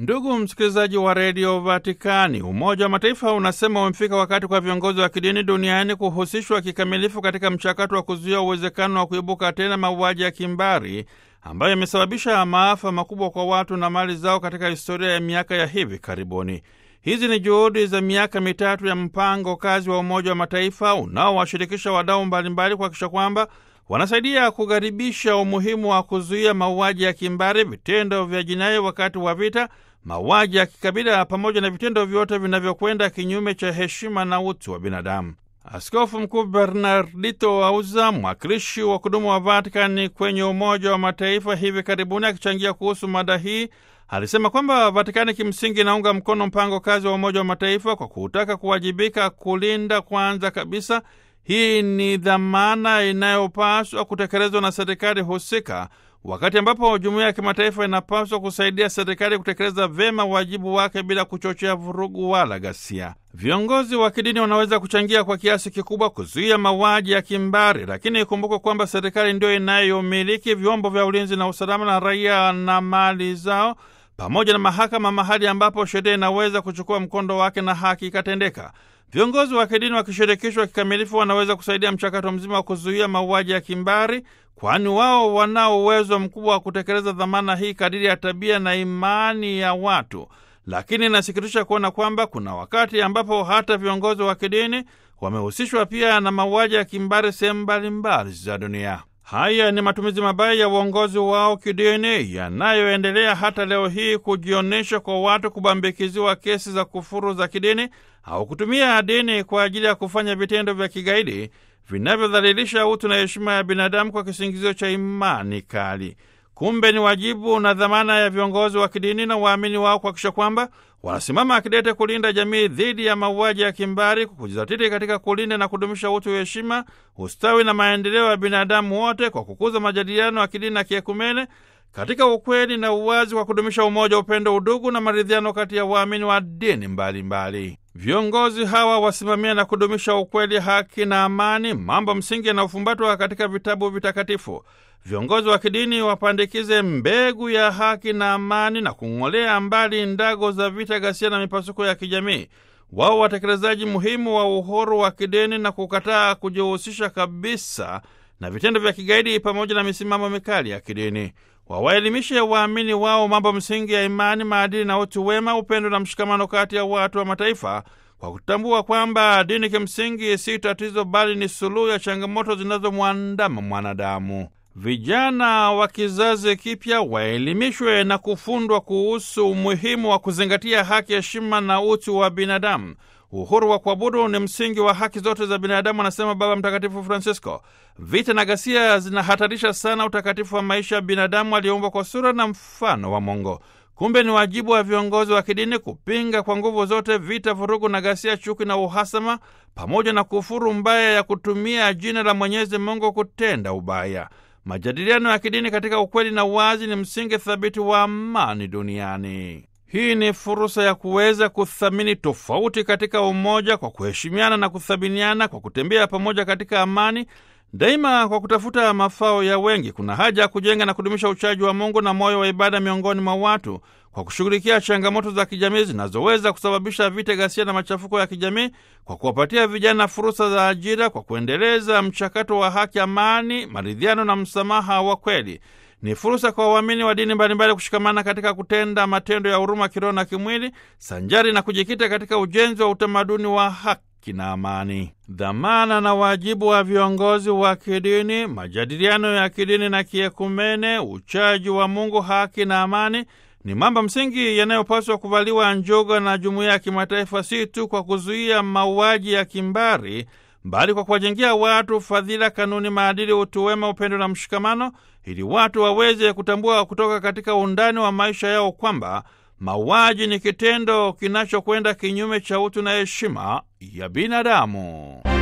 Ndugu msikilizaji wa redio Vatikani, Umoja wa Mataifa unasema umefika wakati kwa viongozi wa kidini duniani kuhusishwa kikamilifu katika mchakato wa kuzuia uwezekano wa kuibuka tena mauaji ya kimbari ambayo yamesababisha maafa makubwa kwa watu na mali zao katika historia ya miaka ya hivi karibuni. Hizi ni juhudi za miaka mitatu ya mpango kazi wa Umoja wa Mataifa unaowashirikisha wadau mbalimbali kuhakikisha kwamba wanasaidia kughadhibisha umuhimu wa kuzuia mauaji ya kimbari, vitendo vya jinai wakati wa vita, mauaji ya kikabila pamoja na vitendo vyote vinavyokwenda kinyume cha heshima na utu wa binadamu. Askofu Mkuu Bernardito Auza, mwakilishi wa kudumu wa Vatikani kwenye Umoja wa Mataifa, hivi karibuni akichangia kuhusu mada hii, alisema kwamba Vatikani kimsingi inaunga mkono mpango kazi wa Umoja wa Mataifa kwa kutaka kuwajibika kulinda kwanza kabisa. Hii ni dhamana inayopaswa kutekelezwa na serikali husika, wakati ambapo jumuiya ya kimataifa inapaswa kusaidia serikali kutekeleza vyema wajibu wake bila kuchochea vurugu wala ghasia. Viongozi wa kidini wanaweza kuchangia kwa kiasi kikubwa kuzuia mauaji ya kimbari, lakini ikumbukwe kwamba serikali ndio inayomiliki vyombo vya ulinzi na usalama na raia na mali zao, pamoja na mahakama, mahali ambapo sheria inaweza kuchukua mkondo wake na haki ikatendeka. Viongozi wa kidini wakishirikishwa kikamilifu wanaweza kusaidia mchakato mzima wa kuzuia mauaji ya kimbari, kwani wao wanao uwezo mkubwa wa kutekeleza dhamana hii kadiri ya tabia na imani ya watu. Lakini inasikitisha kuona kwamba kuna wakati ambapo hata viongozi wa kidini wamehusishwa pia na mauaji ya kimbari sehemu mbalimbali za dunia. Haya ni matumizi mabaya ya uongozi wao kidini yanayoendelea hata leo hii kujionyesha kwa watu kubambikiziwa kesi za kufuru za kidini au kutumia dini kwa ajili ya kufanya vitendo vya kigaidi vinavyodhalilisha utu na heshima ya binadamu kwa kisingizio cha imani kali. Kumbe ni wajibu na dhamana ya viongozi wa kidini na waamini wao kuhakikisha kwamba wanasimama akidete kulinda jamii dhidi ya mauaji ya kimbari, kujizatiti katika kulinda na kudumisha utu, heshima, ustawi na maendeleo ya binadamu wote, kwa kukuza majadiliano ya kidini na kiekumene katika ukweli na uwazi, kwa kudumisha umoja, upendo, udugu na maridhiano kati ya waamini wa dini mbalimbali. Viongozi hawa wasimamia na kudumisha ukweli, haki na amani, mambo msingi yanayofumbatwa katika vitabu vitakatifu. Viongozi wa kidini wapandikize mbegu ya haki na amani na kung'olea mbali ndago za vita, ghasia na mipasuko ya kijamii. Wao watekelezaji muhimu wa uhuru wa kidini na kukataa kujihusisha kabisa na vitendo vya kigaidi pamoja na misimamo mikali ya kidini. Wawaelimishe waamini wao mambo msingi ya imani, maadili na utu wema, upendo na mshikamano kati ya watu wa mataifa, kwa kutambua kwamba dini kimsingi si tatizo bali ni suluhu ya changamoto zinazomwandama mwanadamu. Vijana wa kizazi kipya waelimishwe na kufundwa kuhusu umuhimu wa kuzingatia haki, heshima na utu wa binadamu. Uhuru wa kuabudu ni msingi wa haki zote za binadamu, anasema Baba Mtakatifu Francisco. Vita na ghasia zinahatarisha sana utakatifu wa maisha ya binadamu aliyeumbwa kwa sura na mfano wa Mungu. Kumbe ni wajibu wa viongozi wa kidini kupinga kwa nguvu zote vita, vurugu na ghasia, chuki na uhasama, pamoja na kufuru mbaya ya kutumia jina la Mwenyezi Mungu kutenda ubaya. Majadiliano ya kidini katika ukweli na uwazi ni msingi thabiti wa amani duniani. Hii ni fursa ya kuweza kuthamini tofauti katika umoja, kwa kuheshimiana na kuthaminiana, kwa kutembea pamoja katika amani daima, kwa kutafuta mafao ya wengi. Kuna haja ya kujenga na kudumisha uchaji wa Mungu na moyo wa ibada miongoni mwa watu, kwa kushughulikia changamoto za kijamii zinazoweza kusababisha vita, ghasia na machafuko ya kijamii, kwa kuwapatia vijana fursa za ajira, kwa kuendeleza mchakato wa haki, amani, maridhiano na msamaha wa kweli. Ni fursa kwa waamini wa dini mbalimbali kushikamana katika kutenda matendo ya huruma kiroho na kimwili, sanjari na kujikita katika ujenzi wa utamaduni wa haki na amani. Dhamana na wajibu wa viongozi wa kidini, majadiliano ya kidini na kiekumene, uchaji wa Mungu, haki na amani ni mambo msingi yanayopaswa kuvaliwa njuga na jumuiya ya kimataifa, si tu kwa kuzuia mauaji ya kimbari, bali kwa kuwajengea watu fadhila, kanuni, maadili, utu wema, upendo na mshikamano, ili watu waweze kutambua kutoka katika undani wa maisha yao kwamba mauaji ni kitendo kinachokwenda kinyume cha utu na heshima ya binadamu.